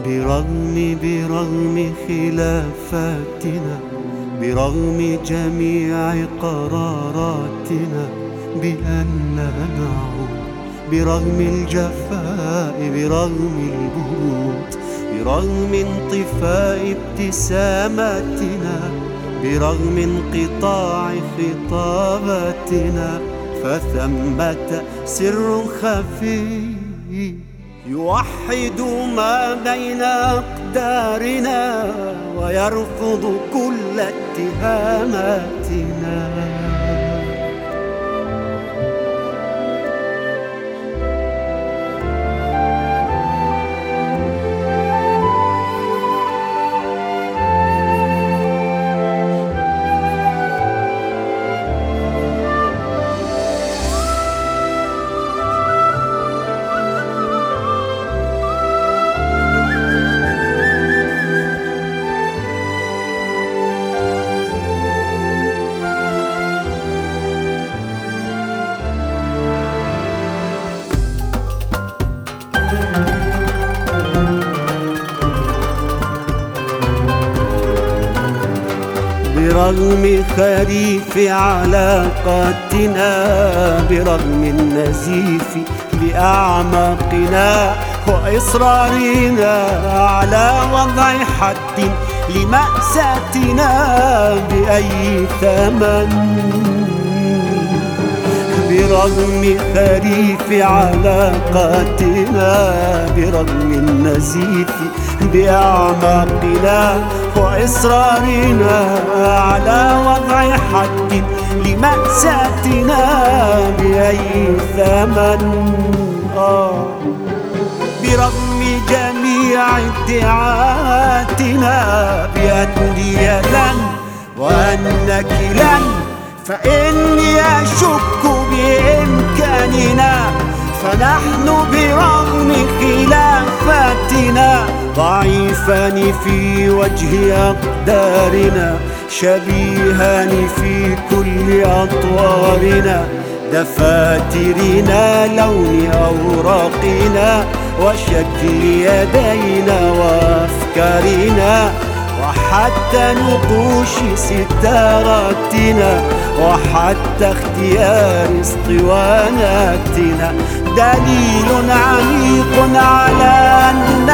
برغم خلافاتنا، برغم جميع قراراتنا بأننا نعود، برغم الجفاء، برغم البرود، برغم انطفاء ابتساماتنا، برغم انقطاع خطاباتنا، فثمة سر خفي يوحد ما بين أقدارنا ويرفض كل اتهاماتنا. برغم خريف علاقاتنا، برغم النزيف بأعماقنا وإصرارنا على وضع حد لمأساتنا بأي ثمن، برغم خريف علاقاتنا، برغم النزيف بأعماقنا وإصرارنا على وضع حد لمأساتنا بأي ثمن. برغم جميع ادعاءاتنا بأني لن وأنك لن، فإني أشك بإمكاننا، فنحن برغم خلافاتنا ضعيفان في وجه أقدارنا، شبيهان في كل أطوارنا، دفاترنا، لون أوراقنا، وشكل يدينا وأفكارنا، وحتى نقوش ستاراتنا، وحتى اختيار اسطواناتنا، دليل عميق على أن